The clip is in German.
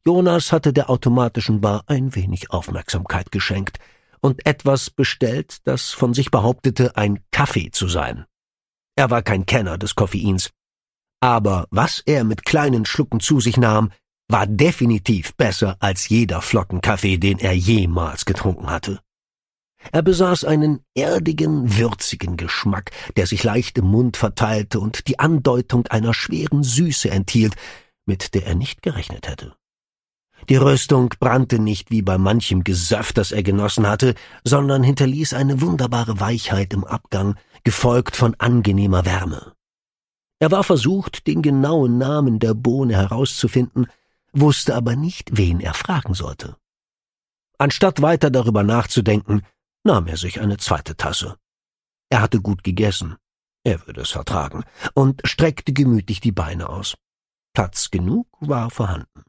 Jonas hatte der automatischen Bar ein wenig Aufmerksamkeit geschenkt und etwas bestellt, das von sich behauptete, ein Kaffee zu sein. Er war kein Kenner des Koffeins, aber was er mit kleinen Schlucken zu sich nahm, war definitiv besser als jeder Flocken Kaffee, den er jemals getrunken hatte. Er besaß einen erdigen, würzigen Geschmack, der sich leicht im Mund verteilte und die Andeutung einer schweren Süße enthielt, mit der er nicht gerechnet hätte. Die Röstung brannte nicht wie bei manchem Gesöff, das er genossen hatte, sondern hinterließ eine wunderbare Weichheit im Abgang, gefolgt von angenehmer Wärme. Er war versucht, den genauen Namen der Bohne herauszufinden, wusste aber nicht, wen er fragen sollte. Anstatt weiter darüber nachzudenken, nahm er sich eine zweite Tasse. Er hatte gut gegessen, er würde es vertragen, und streckte gemütlich die Beine aus. Platz genug war vorhanden.